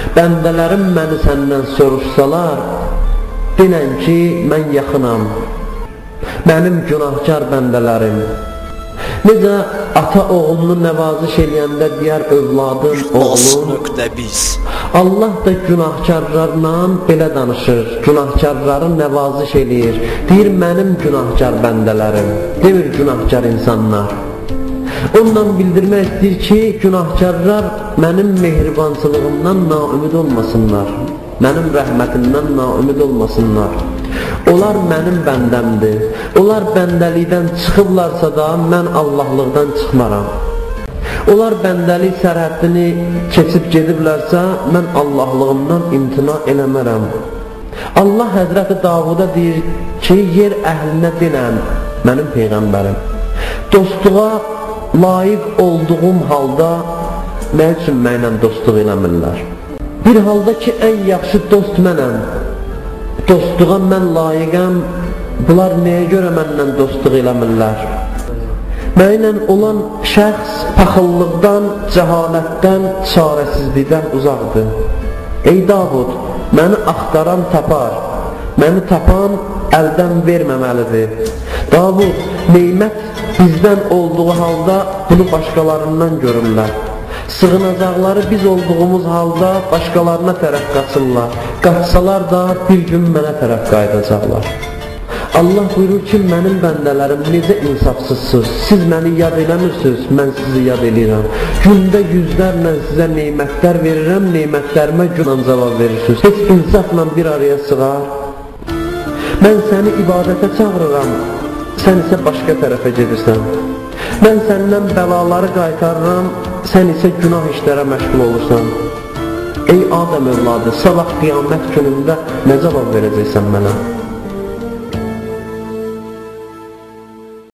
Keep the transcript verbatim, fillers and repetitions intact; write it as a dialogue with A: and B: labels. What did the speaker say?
A: Bəndələrim məni səndən soruşsalar, denən ki, mən yaxınam, mənim günahkar bəndələrim. Necə ata oğlunu nəvaziş eləyəndə deyər övladım, oğlum, Allah da günahkarlarla belə danışır, günahkarları nəvaziş eləyir, deyir mənim günahkar bəndələrim, demir günahkar insanlar. Ondan bildirmək istəyir ki, günahkarlar mənim mehribansılığımdan naümid olmasınlar, mənim rəhmətimdən naümid olmasınlar. Onlar mənim bəndəmdir. Onlar bəndəlikdən çıxıblarsa da mən Allahlıqdan çıxmaram. Onlar bəndəlik sərhəddini keçib gediblərsə mən Allahlığımdan imtina eləmərəm. Allah Həzrəti Davuda deyir ki, yer əhlinə denən mənim Peyğəmbərim. Dostluğa layiq olduğum halda nə üçün mənlə dostluq eləmirlər? Bir halda ki, ən yaxşı dost mənəm, dostluğa mən layiqəm, bunlar nəyə görə məndən dostluq eləmirlər? Mənlə olan şəxs paxıllıqdan, cəhalətdən, çarəsizlikdən uzaqdır. Ey Davud, məni axtaran tapar, məni tapan əldən verməməlidir. Davud, neymət bizdən olduğu halda bunu başqalarından görürlər. Sığınacaqları biz olduğumuz halda başqalarına tərəf qaçırlar. Qaçsalar da bir gün mənə tərəf qayıdacaqlar. Allah buyurur ki, mənim bəndələrim necə insafsızsınız, siz məni yad eləmirsiniz, mən sizi yad eləyirəm. Gündə yüzlərlə sizə neymətlər verirəm, neymətlərimə günan cavab verirsiniz. Heç insafla bir araya sığar. Mən səni ibadətə çağırıram, sən isə başqa tərəfə gedirsən. Mən səndən bəlaları qaytarıram, sən isə günah işlərə məşğul olursan. Ey Adəm övladı, sabah qiyamət günündə nə cavab verəcəksən mənə?